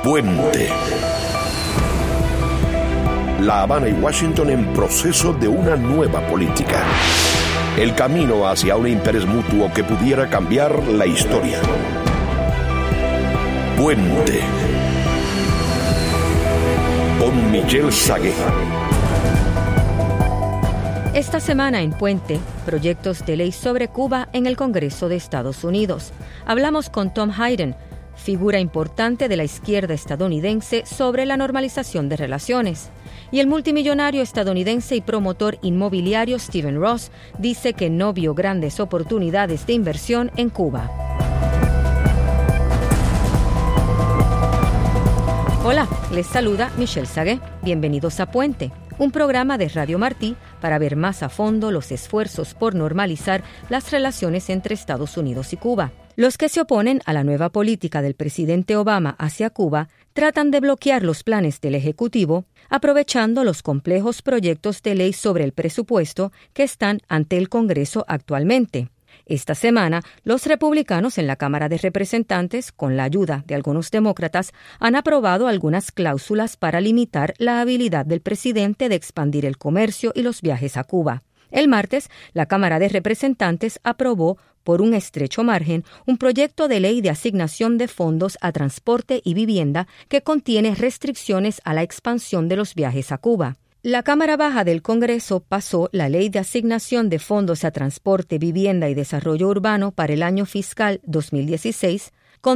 Puente. La Habana y Washington en proceso de una nueva política. El camino hacia un interés mutuo que pudiera cambiar la historia. Puente. Con Michelle Sagué. Esta semana en Puente, proyectos de ley sobre Cuba en el Congreso de Estados Unidos. Hablamos con Tom Hayden, figura importante de la izquierda estadounidense sobre la normalización de relaciones. Y el multimillonario estadounidense y promotor inmobiliario Stephen Ross dice que no vio grandes oportunidades de inversión en Cuba. Hola, les saluda Michelle Sagué. Bienvenidos a Puente, un programa de Radio Martí para ver más a fondo los esfuerzos por normalizar las relaciones entre Estados Unidos y Cuba. Los que se oponen a la nueva política del presidente Obama hacia Cuba tratan de bloquear los planes del Ejecutivo, aprovechando los complejos proyectos de ley sobre el presupuesto que están ante el Congreso actualmente. Esta semana, los republicanos en la Cámara de Representantes, con la ayuda de algunos demócratas, han aprobado algunas cláusulas para limitar la habilidad del presidente de expandir el comercio y los viajes a Cuba. El martes, la Cámara de Representantes aprobó, por un estrecho margen, un proyecto de ley de asignación de fondos a transporte y vivienda que contiene restricciones a la expansión de los viajes a Cuba. La Cámara Baja del Congreso pasó la Ley de Asignación de Fondos a Transporte, Vivienda y Desarrollo Urbano para el año fiscal 2016, con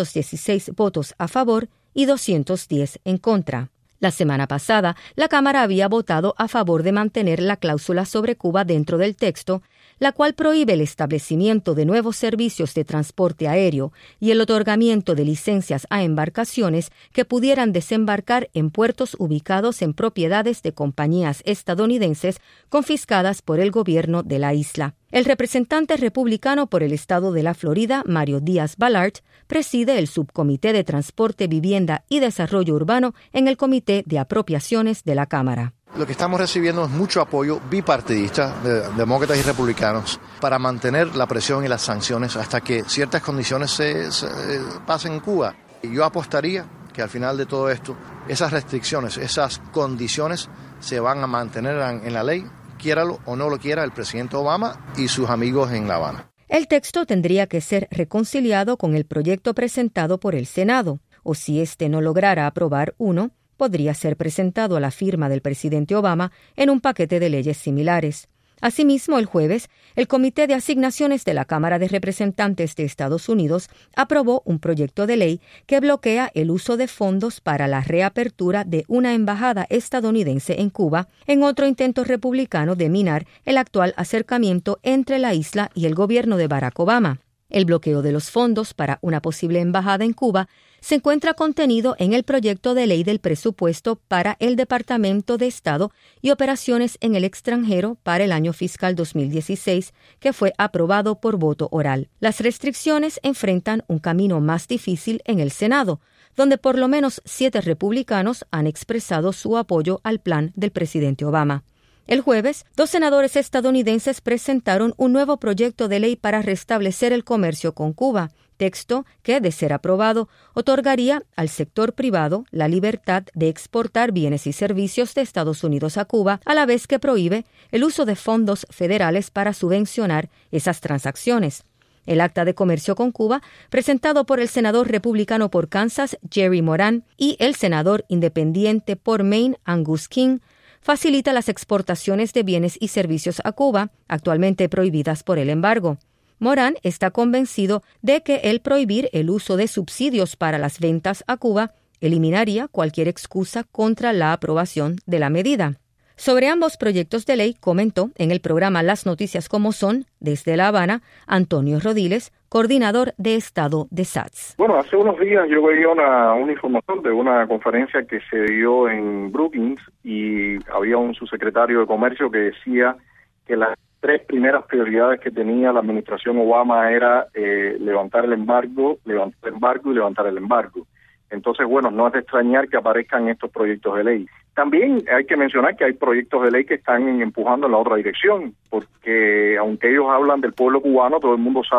216 votos a favor y 210 en contra. La semana pasada, la Cámara había votado a favor de mantener la cláusula sobre Cuba dentro del texto, la cual prohíbe el establecimiento de nuevos servicios de transporte aéreo y el otorgamiento de licencias a embarcaciones que pudieran desembarcar en puertos ubicados en propiedades de compañías estadounidenses confiscadas por el gobierno de la isla. El representante republicano por el estado de la Florida, Mario Díaz-Balart, preside el Subcomité de Transporte, Vivienda y Desarrollo Urbano en el Comité de Apropiaciones de la Cámara. Lo que estamos recibiendo es mucho apoyo bipartidista de demócratas y republicanos para mantener la presión y las sanciones hasta que ciertas condiciones se pasen en Cuba. Y yo apostaría que al final de todo esto, esas restricciones, esas condiciones se van a mantener en la ley, quiéralo o no lo quiera el presidente Obama y sus amigos en La Habana. El texto tendría que ser reconciliado con el proyecto presentado por el Senado, o si éste no lograra aprobar uno, podría ser presentado a la firma del presidente Obama en un paquete de leyes similares. Asimismo, el jueves, el Comité de Asignaciones de la Cámara de Representantes de Estados Unidos aprobó un proyecto de ley que bloquea el uso de fondos para la reapertura de una embajada estadounidense en Cuba, en otro intento republicano de minar el actual acercamiento entre la isla y el gobierno de Barack Obama. El bloqueo de los fondos para una posible embajada en Cuba se encuentra contenido en el proyecto de ley del presupuesto para el Departamento de Estado y Operaciones en el extranjero para el año fiscal 2016, que fue aprobado por voto oral. Las restricciones enfrentan un camino más difícil en el Senado, donde por lo menos 7 republicanos han expresado su apoyo al plan del presidente Obama. El jueves, 2 senadores estadounidenses presentaron un nuevo proyecto de ley para restablecer el comercio con Cuba, texto que, de ser aprobado, otorgaría al sector privado la libertad de exportar bienes y servicios de Estados Unidos a Cuba, a la vez que prohíbe el uso de fondos federales para subvencionar esas transacciones. El Acta de Comercio con Cuba, presentado por el senador republicano por Kansas, Jerry Moran, y el senador independiente por Maine, Angus King, facilita las exportaciones de bienes y servicios a Cuba, actualmente prohibidas por el embargo. Moran está convencido de que el prohibir el uso de subsidios para las ventas a Cuba eliminaría cualquier excusa contra la aprobación de la medida. Sobre ambos proyectos de ley comentó en el programa Las Noticias Como Son, desde La Habana, Antonio Rodiles, coordinador de Estado de SATS. Bueno, hace unos días yo veía una información de una conferencia que se dio en Brookings y había un subsecretario de Comercio que decía que las 3 primeras prioridades que tenía la administración Obama era levantar el embargo y levantar el embargo. Entonces, bueno, no es de extrañar que aparezcan estos proyectos de ley. También hay que mencionar que hay proyectos de ley que están empujando en la otra dirección, porque aunque ellos hablan del pueblo cubano, todo el mundo sabe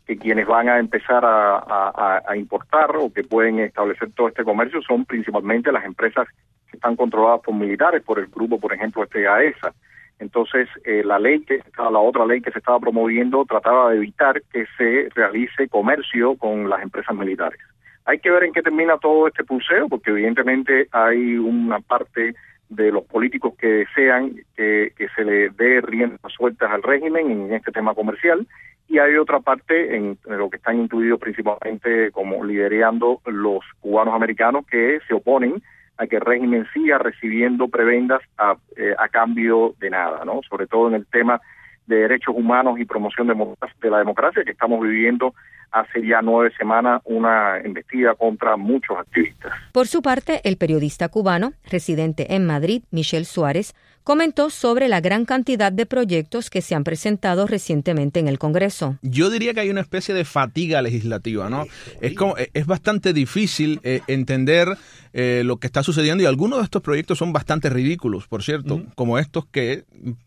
que quienes van a empezar a importar o que pueden establecer todo este comercio son principalmente las empresas que están controladas por militares, por el grupo, por ejemplo, AESA. Entonces, la otra ley que se estaba promoviendo trataba de evitar que se realice comercio con las empresas militares. Hay que ver en qué termina todo este pulseo, porque evidentemente hay una parte de los políticos que desean que se le dé riendas sueltas al régimen en este tema comercial, y hay otra parte en lo que están incluidos principalmente como liderando los cubanos americanos que se oponen a que el régimen siga recibiendo prebendas a cambio de nada, ¿no? Sobre todo en el tema de derechos humanos y promoción de la democracia, que estamos viviendo hace ya 9 semanas una embestida contra muchos activistas. Por su parte, el periodista cubano, residente en Madrid, Michel Suárez, comentó sobre la gran cantidad de proyectos que se han presentado recientemente en el Congreso. Yo diría que hay una especie de fatiga legislativa, ¿no? Es bastante difícil entender lo que está sucediendo, y algunos de estos proyectos son bastante ridículos, por cierto, como estos que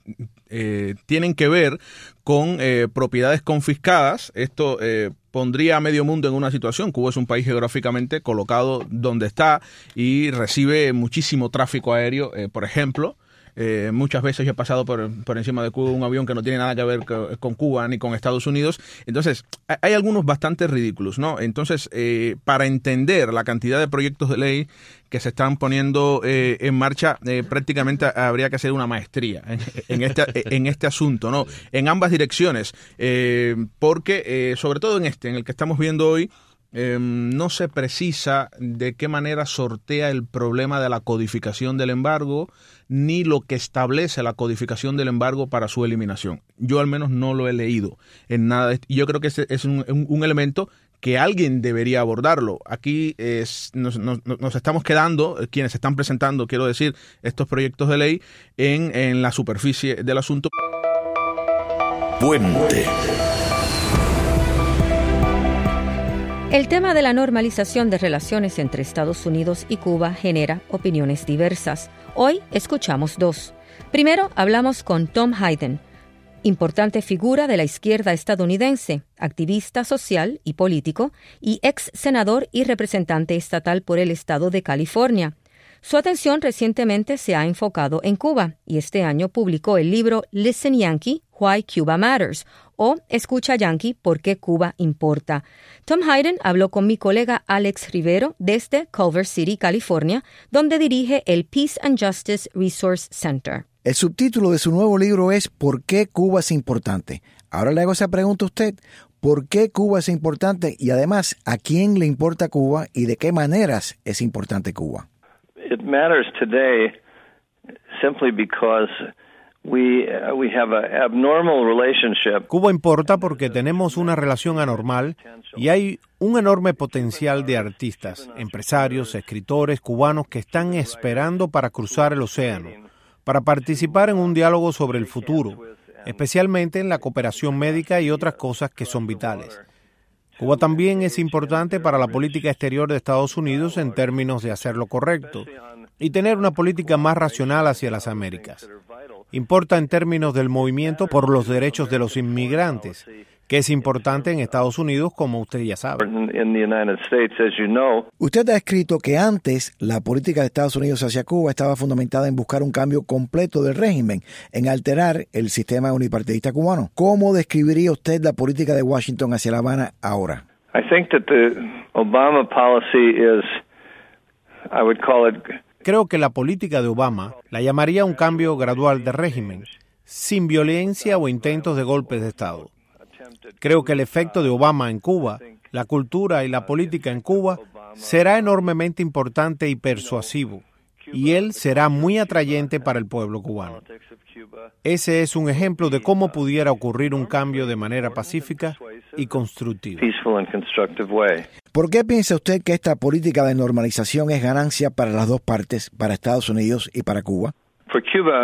tienen que ver con propiedades confiscadas. Esto pondría a medio mundo en una situación. Cuba es un país geográficamente colocado donde está y recibe muchísimo tráfico aéreo, por ejemplo. Muchas veces yo he pasado por encima de Cuba un avión que no tiene nada que ver con Cuba ni con Estados Unidos. Entonces, hay algunos bastante ridículos, ¿no? Entonces, para entender la cantidad de proyectos de ley que se están poniendo en marcha, prácticamente habría que hacer una maestría en este asunto, ¿no? En ambas direcciones, porque sobre todo en el que estamos viendo hoy, no se precisa de qué manera sortea el problema de la codificación del embargo, ni lo que establece la codificación del embargo para su eliminación. Yo al menos no lo he leído en nada. Y yo creo que ese es un elemento que alguien debería abordarlo. Aquí nos estamos quedando, quienes están presentando, quiero decir, estos proyectos de ley en la superficie del asunto. Puente. El tema de la normalización de relaciones entre Estados Unidos y Cuba genera opiniones diversas. Hoy escuchamos dos. Primero, hablamos con Tom Hayden, importante figura de la izquierda estadounidense, activista social y político, y ex senador y representante estatal por el estado de California. Su atención recientemente se ha enfocado en Cuba y este año publicó el libro Listen Yankee, Why Cuba Matters, o Escucha Yankee, ¿por qué Cuba importa? Tom Hayden habló con mi colega Alex Rivero desde Culver City, California, donde dirige el Peace and Justice Resource Center. El subtítulo de su nuevo libro es ¿Por qué Cuba es importante? Ahora le hago esa pregunta a usted. ¿Por qué Cuba es importante? Y además, ¿a quién le importa Cuba y de qué maneras es importante Cuba? It matters today simply because we have an abnormal relationship. Cuba importa porque tenemos una relación anormal y hay un enorme potencial de artistas, empresarios, escritores cubanos que están esperando para cruzar el océano, para participar en un diálogo sobre el futuro, especialmente en la cooperación médica y otras cosas que son vitales. Cuba también es importante para la política exterior de Estados Unidos en términos de hacer lo correcto y tener una política más racional hacia las Américas. Importa en términos del movimiento por los derechos de los inmigrantes, que es importante en Estados Unidos, como usted ya sabe. Usted ha escrito que antes la política de Estados Unidos hacia Cuba estaba fundamentada en buscar un cambio completo del régimen, en alterar el sistema unipartidista cubano. ¿Cómo describiría usted la política de Washington hacia La Habana ahora? I think that the Obama policy is, I would call it. Creo que la política de Obama la llamaría un cambio gradual de régimen, sin violencia o intentos de golpes de Estado. Creo que el efecto de Obama en Cuba, la cultura y la política en Cuba, será enormemente importante y persuasivo, y él será muy atrayente para el pueblo cubano. Ese es un ejemplo de cómo pudiera ocurrir un cambio de manera pacífica y constructiva. ¿Por qué piensa usted que esta política de normalización es ganancia para las dos partes, para Estados Unidos y para Cuba? For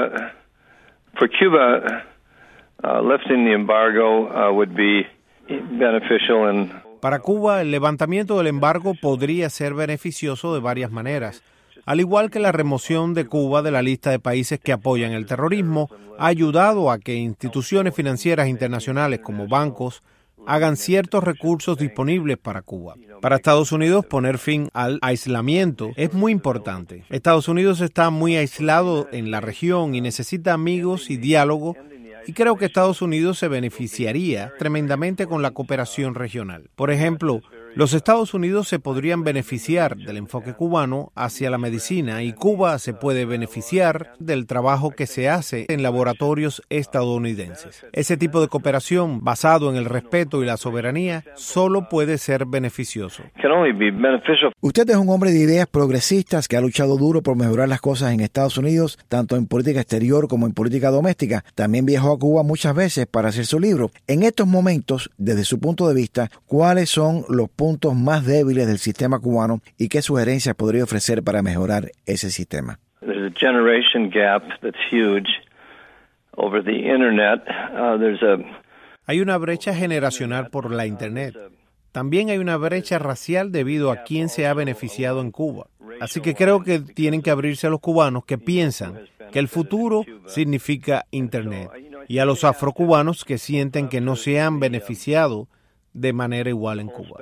Cuba, lifting the embargo would be beneficial. Para Cuba, el levantamiento del embargo podría ser beneficioso de varias maneras. Al igual que la remoción de Cuba de la lista de países que apoyan el terrorismo, ha ayudado a que instituciones financieras internacionales como bancos hagan ciertos recursos disponibles para Cuba. Para Estados Unidos, poner fin al aislamiento es muy importante. Estados Unidos está muy aislado en la región y necesita amigos y diálogo, y creo que Estados Unidos se beneficiaría tremendamente con la cooperación regional. Por ejemplo, los Estados Unidos se podrían beneficiar del enfoque cubano hacia la medicina y Cuba se puede beneficiar del trabajo que se hace en laboratorios estadounidenses. Ese tipo de cooperación basado en el respeto y la soberanía solo puede ser beneficioso. Usted es un hombre de ideas progresistas que ha luchado duro por mejorar las cosas en Estados Unidos, tanto en política exterior como en política doméstica. También viajó a Cuba muchas veces para hacer su libro. En estos momentos, desde su punto de vista, ¿cuáles son los puntos más débiles del sistema cubano y qué sugerencias podría ofrecer para mejorar ese sistema? There's a generation gap that's huge over the internet. Hay una brecha generacional por la Internet. También hay una brecha racial debido a quién se ha beneficiado en Cuba. Así que creo que tienen que abrirse a los cubanos que piensan que el futuro significa Internet y a los afrocubanos que sienten que no se han beneficiado de manera igual en Cuba.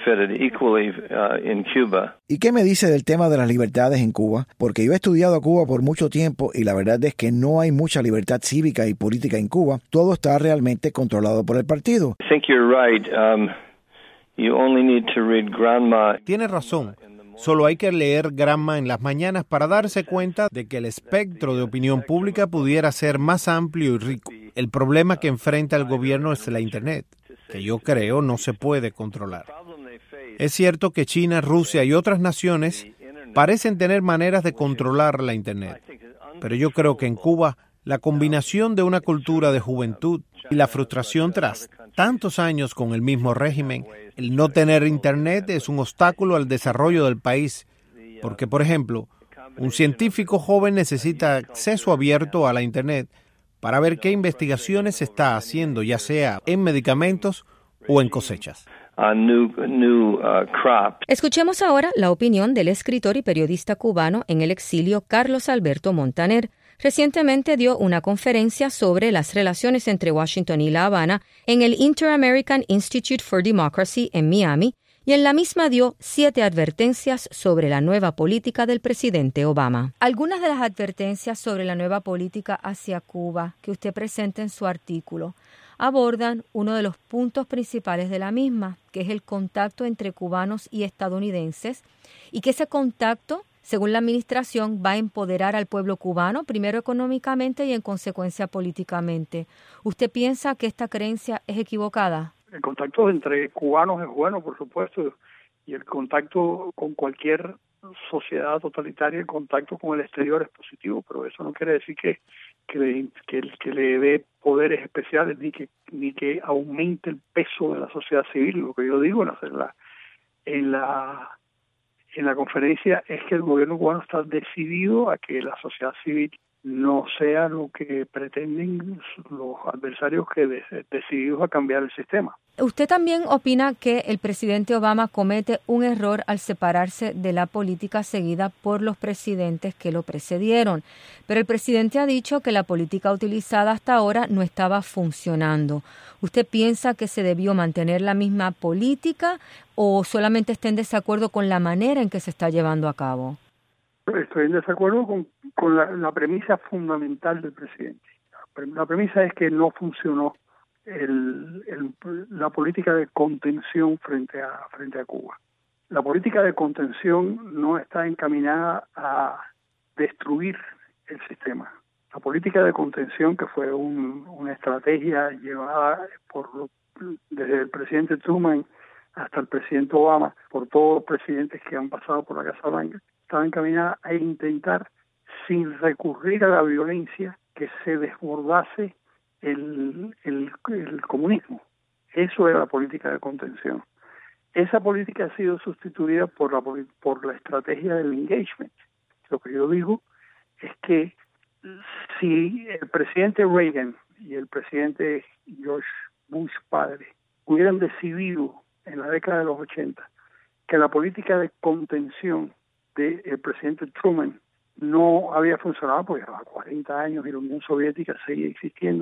¿Y qué me dice del tema de las libertades en Cuba? Porque yo he estudiado a Cuba por mucho tiempo y la verdad es que no hay mucha libertad cívica y política en Cuba. Todo está realmente controlado por el partido. Tiene razón. Solo hay que leer Gramma en las mañanas para darse cuenta de que el espectro de opinión pública pudiera ser más amplio y rico. El problema que enfrenta el gobierno es la Internet, que yo creo no se puede controlar. Es cierto que China, Rusia y otras naciones parecen tener maneras de controlar la Internet, pero yo creo que en Cuba la combinación de una cultura de juventud y la frustración tras tantos años con el mismo régimen, el no tener Internet es un obstáculo al desarrollo del país, porque, por ejemplo, un científico joven necesita acceso abierto a la Internet para ver qué investigaciones se está haciendo, ya sea en medicamentos o en cosechas. Escuchemos ahora la opinión del escritor y periodista cubano en el exilio Carlos Alberto Montaner. Recientemente dio una conferencia sobre las relaciones entre Washington y La Habana en el Inter-American Institute for Democracy en Miami, y en la misma dio 7 advertencias sobre la nueva política del presidente Obama. Algunas de las advertencias sobre la nueva política hacia Cuba que usted presenta en su artículo abordan uno de los puntos principales de la misma, que es el contacto entre cubanos y estadounidenses, y que ese contacto, según la administración, va a empoderar al pueblo cubano, primero económicamente y en consecuencia políticamente. ¿Usted piensa que esta creencia es equivocada? El contacto entre cubanos es bueno, por supuesto, y el contacto con cualquier sociedad totalitaria, el contacto con el exterior es positivo, pero eso no quiere decir que le dé poderes especiales ni que aumente el peso de la sociedad civil. Lo que yo digo en la conferencia es que el gobierno cubano está decidido a que la sociedad civil no sea lo que pretenden los adversarios que decididos a cambiar el sistema. ¿Usted también opina que el presidente Obama comete un error al separarse de la política seguida por los presidentes que lo precedieron? Pero el presidente ha dicho que la política utilizada hasta ahora no estaba funcionando. ¿Usted piensa que se debió mantener la misma política o solamente está en desacuerdo con la manera en que se está llevando a cabo? Estoy en desacuerdo con la premisa fundamental del presidente. La premisa es que no funcionó la política de contención frente a Cuba. La política de contención no está encaminada a destruir el sistema. La política de contención, que fue una estrategia llevada desde el presidente Truman hasta el presidente Obama, por todos los presidentes que han pasado por la Casa Blanca, estaba encaminada a intentar, sin recurrir a la violencia, que se desbordase el comunismo. Eso era la política de contención. Esa política ha sido sustituida por la estrategia del engagement. Lo que yo digo es que si el presidente Reagan y el presidente George Bush padre hubieran decidido en la década de los 80 que la política de contención del presidente Truman no había funcionado, porque llevaba 40 años y la Unión Soviética seguía existiendo,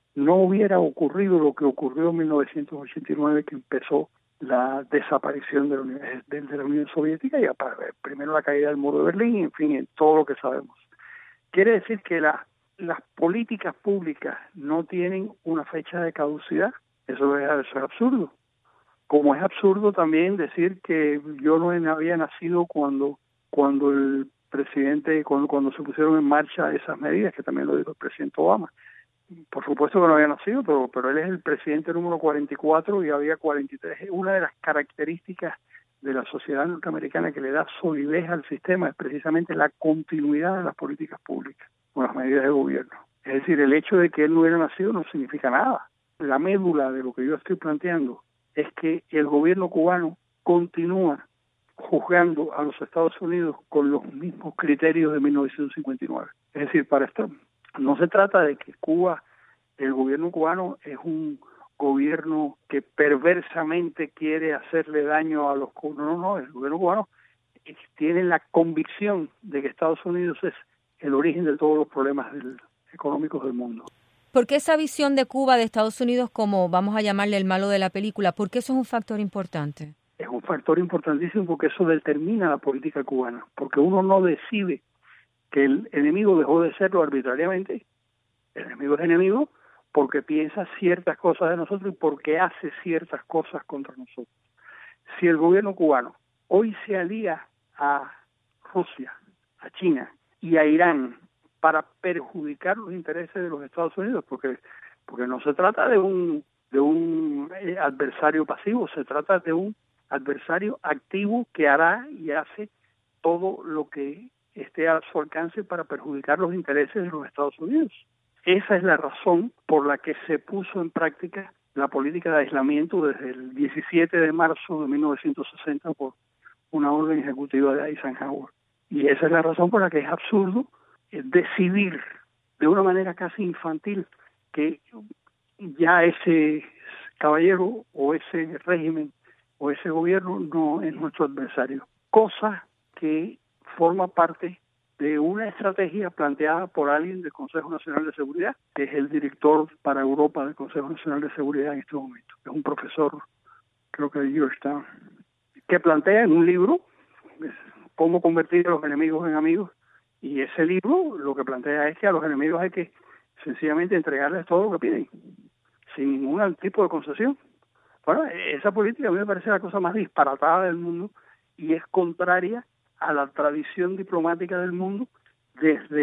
no hubiera ocurrido lo que ocurrió en 1989, que empezó la desaparición de la Unión Soviética y primero la caída del muro de Berlín, en fin, en todo lo que sabemos. Quiere decir que las políticas públicas no tienen una fecha de caducidad. Eso es absurdo. Como es absurdo también decir que yo no había nacido cuando el presidente, cuando se pusieron en marcha esas medidas, que también lo dijo el presidente Obama. Por supuesto que no había nacido, pero él es el presidente número 44 y había 43. Una de las características de la sociedad norteamericana que le da solidez al sistema es precisamente la continuidad de las políticas públicas con las medidas de gobierno. Es decir, el hecho de que él no hubiera nacido no significa nada. La médula de lo que yo estoy planteando es que el gobierno cubano continúa juzgando a los Estados Unidos con los mismos criterios de 1959. Es decir, para esto no se trata de que Cuba, el gobierno cubano es un gobierno que perversamente quiere hacerle daño a los cubanos. No, el gobierno cubano tiene la convicción de que Estados Unidos es el origen de todos los problemas económicos del mundo. ¿Por qué esa visión de Cuba, de Estados Unidos, como vamos a llamarle el malo de la película, por qué eso es un factor importante? Es un factor importantísimo porque eso determina la política cubana, porque uno no decide que el enemigo dejó de serlo arbitrariamente. El enemigo es enemigo porque piensa ciertas cosas de nosotros y porque hace ciertas cosas contra nosotros. Si el gobierno cubano hoy se alía a Rusia, a China y a Irán para perjudicar los intereses de los Estados Unidos, porque no se trata de un adversario pasivo, se trata de un adversario activo que hará y hace todo lo que esté a su alcance para perjudicar los intereses de los Estados Unidos. Esa es la razón por la que se puso en práctica la política de aislamiento desde el 17 de marzo de 1960 por una orden ejecutiva de Eisenhower. Y esa es la razón por la que es absurdo decidir de una manera casi infantil que ya ese caballero o ese régimen o ese gobierno no es nuestro adversario. Cosa que forma parte de una estrategia planteada por alguien del Consejo Nacional de Seguridad, que es el director para Europa del Consejo Nacional de Seguridad en este momento. Es un profesor, creo que de Georgetown, que plantea en un libro cómo convertir a los enemigos en amigos, y ese libro lo que plantea es que a los enemigos hay que sencillamente entregarles todo lo que piden, sin ningún tipo de concesión. Bueno, esa política a mí me parece la cosa más disparatada del mundo y es contraria a la tradición diplomática del mundo desde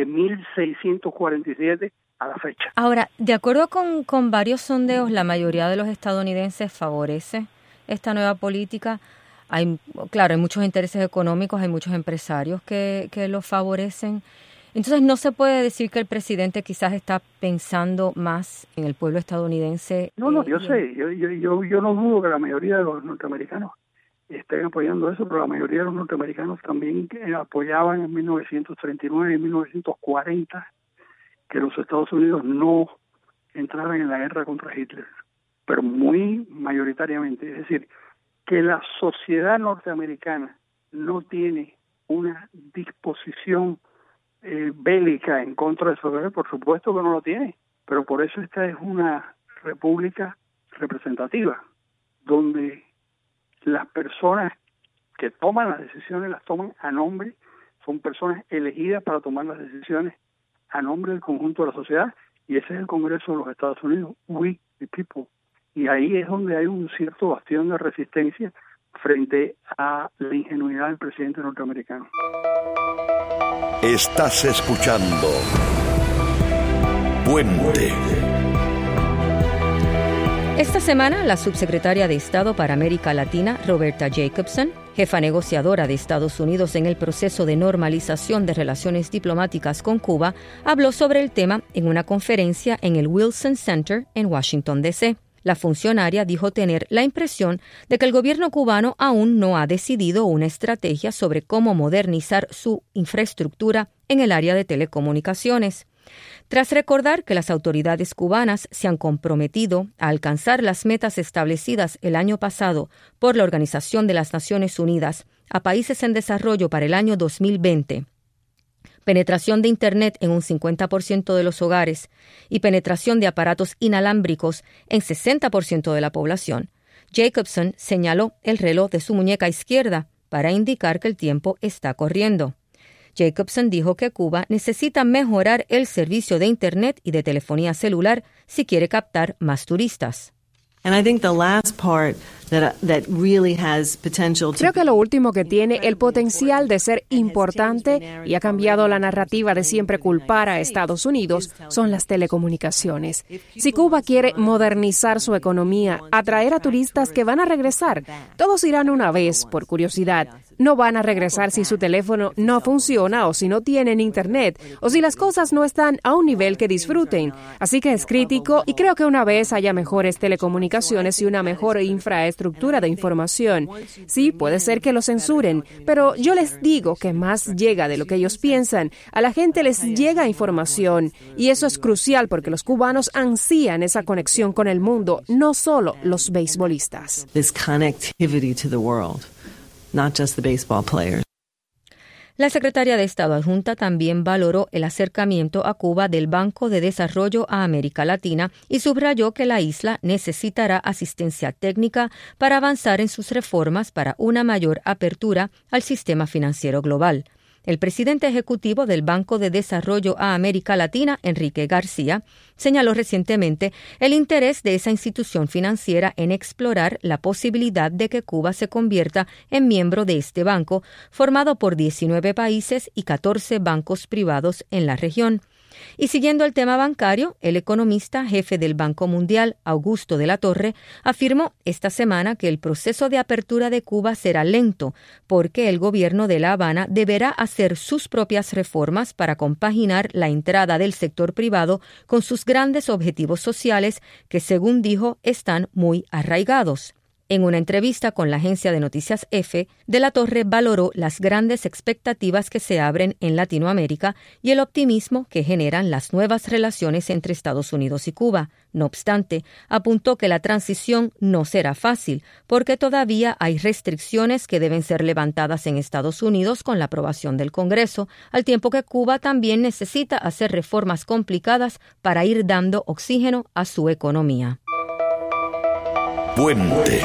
1647 a la fecha. Ahora, de acuerdo con varios sondeos, la mayoría de los estadounidenses favorece esta nueva política. Hay muchos intereses económicos, hay muchos empresarios que lo favorecen. Entonces, no se puede decir que el presidente quizás está pensando más en el pueblo estadounidense. No, yo sé. Yo no dudo que la mayoría de los norteamericanos estén apoyando eso, pero la mayoría de los norteamericanos también apoyaban en 1939 y 1940 que los Estados Unidos no entraran en la guerra contra Hitler, pero muy mayoritariamente. Es decir, que la sociedad norteamericana no tiene una disposición bélica en contra de eso, por supuesto que no lo tiene, pero por eso esta es una república representativa, donde las personas que toman las decisiones las toman a nombre, son personas elegidas para tomar las decisiones a nombre del conjunto de la sociedad, y ese es el Congreso de los Estados Unidos, we the people. Y ahí es donde hay un cierto bastión de resistencia frente a la ingenuidad del presidente norteamericano. Estás escuchando Puente. Esta semana, la subsecretaria de Estado para América Latina, Roberta Jacobson, jefa negociadora de Estados Unidos en el proceso de normalización de relaciones diplomáticas con Cuba, habló sobre el tema en una conferencia en el Wilson Center en Washington, D.C. La funcionaria dijo tener la impresión de que el gobierno cubano aún no ha decidido una estrategia sobre cómo modernizar su infraestructura en el área de telecomunicaciones. Tras recordar que las autoridades cubanas se han comprometido a alcanzar las metas establecidas el año pasado por la Organización de las Naciones Unidas a países en desarrollo para el año 2020, penetración de Internet en un 50% de los hogares y penetración de aparatos inalámbricos en 60% de la población, Jacobson señaló el reloj de su muñeca izquierda para indicar que el tiempo está corriendo. Jacobson dijo que Cuba necesita mejorar el servicio de Internet y de telefonía celular si quiere captar más turistas. Creo que lo último que tiene el potencial de ser importante y ha cambiado la narrativa de siempre culpar a Estados Unidos son las telecomunicaciones. Si Cuba quiere modernizar su economía, atraer a turistas que van a regresar, todos irán una vez por curiosidad. No van a regresar si su teléfono no funciona o si no tienen Internet o si las cosas no están a un nivel que disfruten. Así que es crítico y creo que una vez haya mejores telecomunicaciones y una mejor infraestructura de información, sí, puede ser que lo censuren, pero yo les digo que más llega de lo que ellos piensan. A la gente les llega información y eso es crucial porque los cubanos ansían esa conexión con el mundo, no solo los beisbolistas. This connectivity to the world. Not just the baseball players. La secretaria de Estado adjunta también valoró el acercamiento a Cuba del Banco de Desarrollo a América Latina y subrayó que la isla necesitará asistencia técnica para avanzar en sus reformas para una mayor apertura al sistema financiero global. El presidente ejecutivo del Banco de Desarrollo a América Latina, Enrique García, señaló recientemente el interés de esa institución financiera en explorar la posibilidad de que Cuba se convierta en miembro de este banco, formado por 19 países y 14 bancos privados en la región. Y siguiendo el tema bancario, el economista jefe del Banco Mundial, Augusto de la Torre, afirmó esta semana que el proceso de apertura de Cuba será lento porque el gobierno de La Habana deberá hacer sus propias reformas para compaginar la entrada del sector privado con sus grandes objetivos sociales que, según dijo, están muy arraigados. En una entrevista con la agencia de noticias EFE, De la Torre valoró las grandes expectativas que se abren en Latinoamérica y el optimismo que generan las nuevas relaciones entre Estados Unidos y Cuba. No obstante, apuntó que la transición no será fácil, porque todavía hay restricciones que deben ser levantadas en Estados Unidos con la aprobación del Congreso, al tiempo que Cuba también necesita hacer reformas complicadas para ir dando oxígeno a su economía. Puente.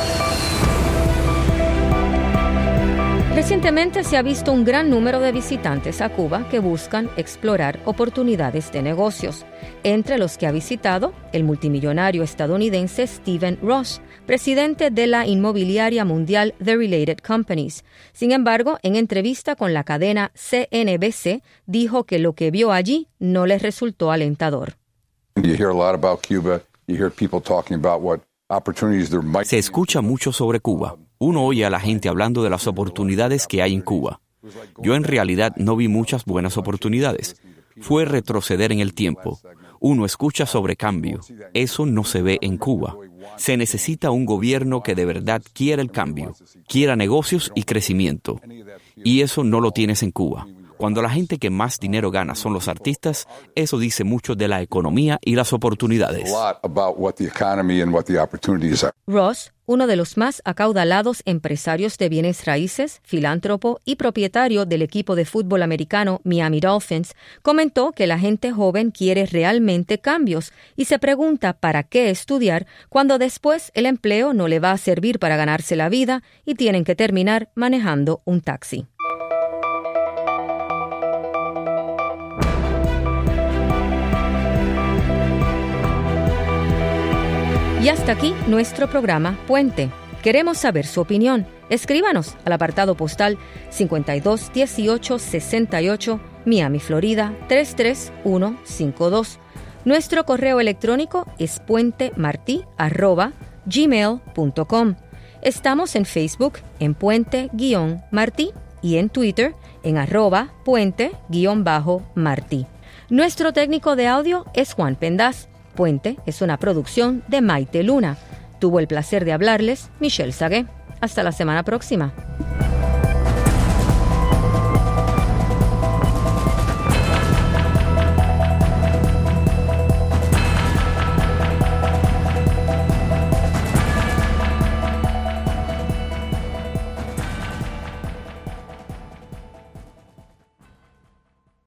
Recientemente se ha visto un gran número de visitantes a Cuba que buscan explorar oportunidades de negocios, entre los que ha visitado el multimillonario estadounidense Stephen Ross, presidente de la inmobiliaria mundial The Related Companies. Sin embargo, en entrevista con la cadena CNBC, dijo que lo que vio allí no le resultó alentador. Se escucha mucho sobre Cuba. Uno oye a la gente hablando de las oportunidades que hay en Cuba. Yo en realidad no vi muchas buenas oportunidades. Fue retroceder en el tiempo. Uno escucha sobre cambio. Eso no se ve en Cuba. Se necesita un gobierno que de verdad quiera el cambio, quiera negocios y crecimiento. Y eso no lo tienes en Cuba. Cuando la gente que más dinero gana son los artistas, eso dice mucho de la economía y las oportunidades. Ross, uno de los más acaudalados empresarios de bienes raíces, filántropo y propietario del equipo de fútbol americano Miami Dolphins, comentó que la gente joven quiere realmente cambios y se pregunta para qué estudiar cuando después el empleo no le va a servir para ganarse la vida y tienen que terminar manejando un taxi. Y hasta aquí nuestro programa Puente. Queremos saber su opinión. Escríbanos al apartado postal 521868, Miami, Florida 33152. Nuestro correo electrónico es puentemarti@gmail.com. Estamos en Facebook en Puente-Martí y en Twitter en @Puente_Martí. Nuestro técnico de audio es Juan Pendaz. Puente es una producción de Maite Luna. Tuvo el placer de hablarles Michelle Sagué. Hasta la semana próxima.